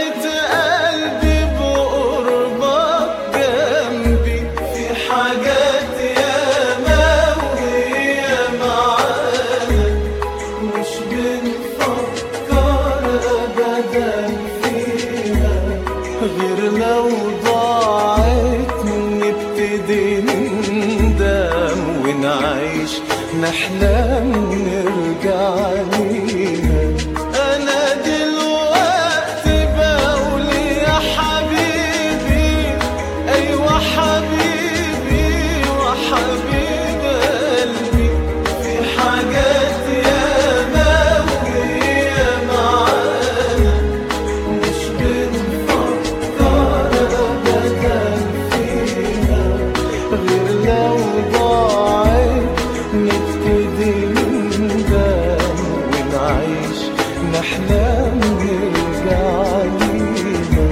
فرحة قلبي بقربك جنبي، في حاجات ياما وهي معانا مش بنفكر أبدا فيها، غير لو ضاعت نبتدي نندم ونعيش نحلم نرجع ليها. أنا دلوقتي بقول يا حبيبي، أيوة حبيبي وحبيب قلبي، في حاجات ياما وهي معانا مش بنفكر أبدا فيها، غير لو ضاعت نبتدي نندم ونعيش نحلم نرجع ليها.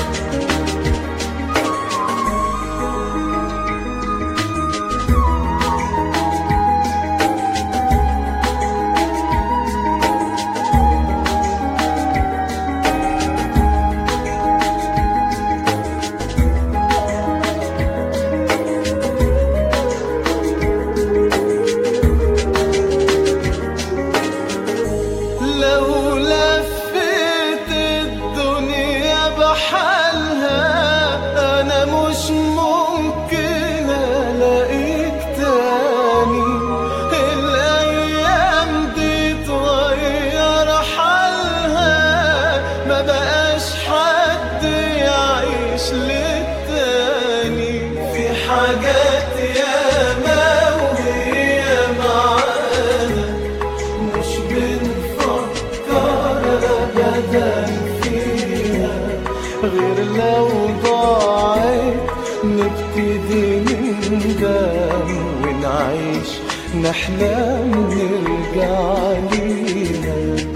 لو لفيت الدنيا بحالها أنا مش ممكن ألاقيك تاني، الأيام دي تغير حالها، ما بقاش حد يعيش للتاني، في حاجات ياما وهي معانا مش بنفكر أبدا فيها، غير لو ضاعت نبتدي نندم ونعيش نحلم نرجع ليها.